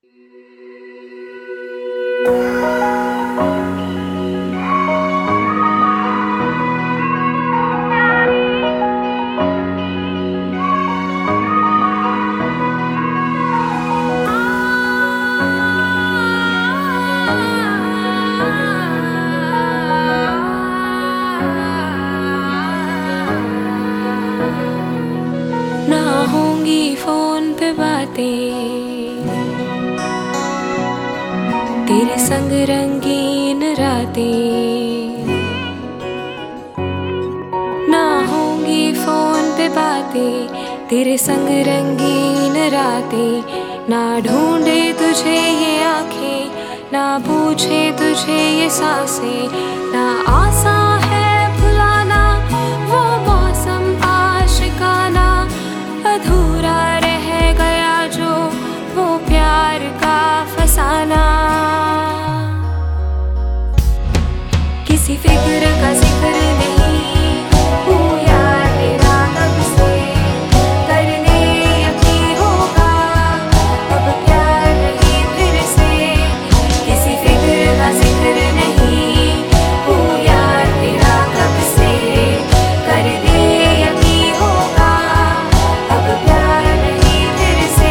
ना होंगी फोन पे बातें तेरे संग रंगीन रातें, ना होंगी फोन पे बातें तेरे संग रंगीन रातें। ना ढूंढे तुझे ये आंखें, ना पूछे तुझे ये सांसें, ना आसा है भुलाना वो मौसम आशिकाना। अधूरा रह गया जो वो प्यार का फसाना। किसी फिक्र का जिक्र नहीं हूँ यार तेरा कब से, करने यकीन होगा अब प्यार नहीं फिर से। किसी फिक्र का जिक्र नहीं हूँ यार तेरा कब से, करने यकीन होगा अब प्यार नहीं फिर से।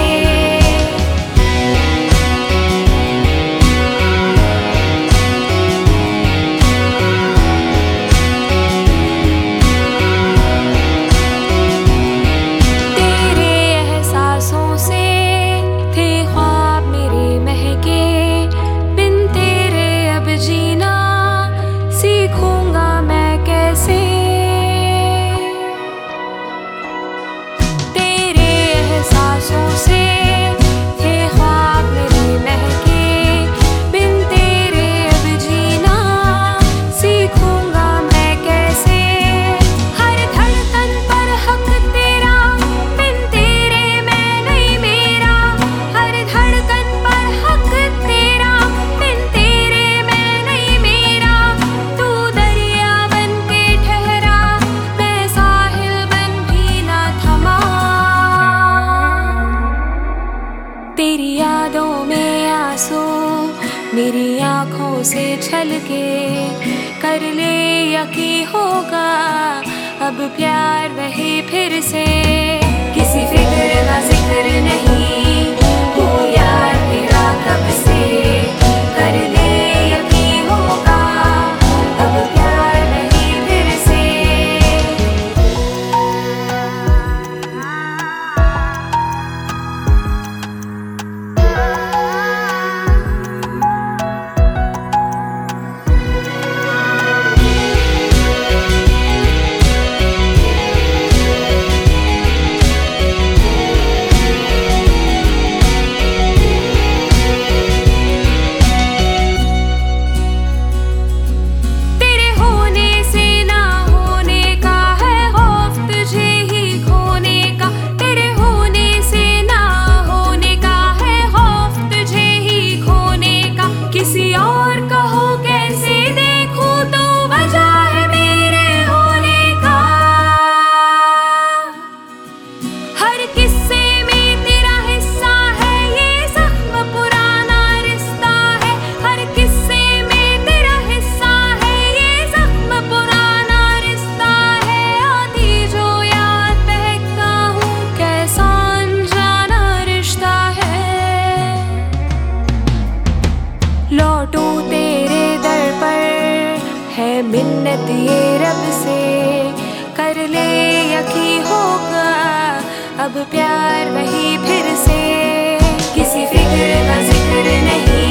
तेरे एहसासों से थे ख्वाब मेरे महके, बिन तेरे अब जीना सीखूंगा मैं कैसे। तेरे एहसासों से थे ख्वाब मेरे महके, बिन तेरे अब जीना सीखूंगा मैं कैसे। हर धड़कन पर हक तेरा, बिन तेरे मैं नहीं मेरा। हर धड़कन पर हक तेरा, बिन तेरे मैं नहीं मेरा। तू दरिया बन के ठहरा, मैं साहिल बन भी ना थमा। तेरी यादों में आंसू मेरी आंखों से छलके, कर ले यकीन होगा अब प्यार वही फिर से। किसी फिक्र का जिक्र नहीं हूँ यार तेरा कब से, कर ले यकीन होगा अब प्यार नहीं फिर से। तेरे होने से ना होने का है खौफ तुझे ही खोने का। तेरे होने से ना होने का है खौफ तुझे ही खोने का। किसी और का हो कैसे देखूं तो वजह है मेरे होने का। हर किस्से में तेरा हिस्सा है, ये जख्म पुराना रिश्ता है। हर किस्से में तेरा हिस्सा है, ये जख्म पुराना रिश्ता है। आती जो याद बहकता हूँ कैसा अनजाना रिश्ता है। लौटूं तेरे दर पर है मिन्नत ये रब से, कर ले यकीन होगा अब प्यार वही फिर से। किसी फिक्र का जिक्र नहीं